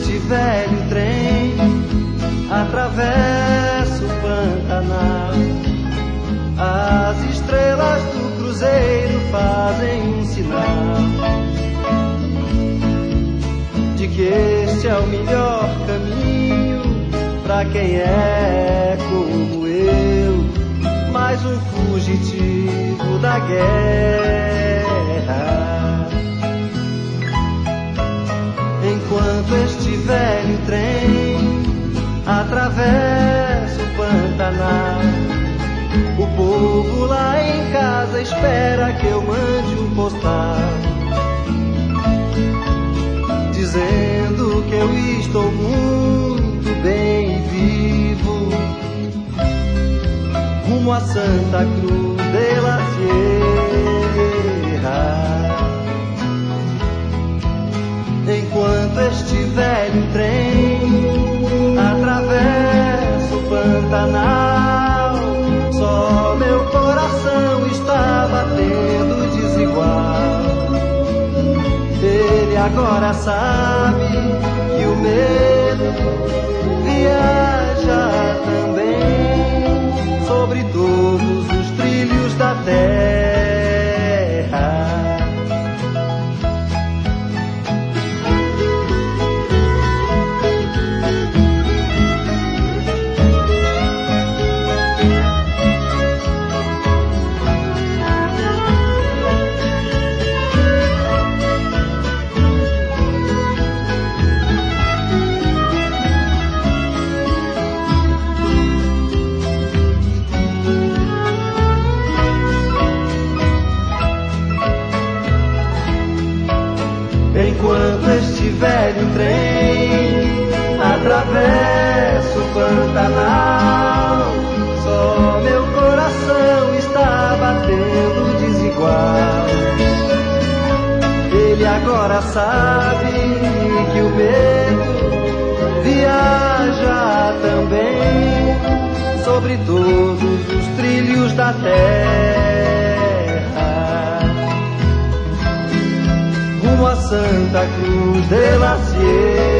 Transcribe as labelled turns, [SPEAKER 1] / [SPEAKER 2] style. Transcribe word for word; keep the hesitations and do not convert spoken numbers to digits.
[SPEAKER 1] este velho trem atravessa o Pantanal, as estrelas do cruzeiro fazem um sinal de que este é o melhor caminho pra quem é como eu, mais um fugitivo da guerra. Enquanto este velho trem atravessa o Pantanal, o povo lá em casa espera que eu mande um postal dizendo que eu estou muito bem vivo, rumo a Santa Cruz de la Sierra. Enquanto este velho trem atravessa o Pantanal, só meu coração está batendo desigual. Ele agora sabe que o medo viaja também sobre todos os trilhos da terra. Enquanto este velho trem atravessa o Pantanal, só meu coração está batendo desigual. Ele agora sabe que o medo viaja também sobre todos os trilhos da terra, rumo a Santa Cruz de la Sierra.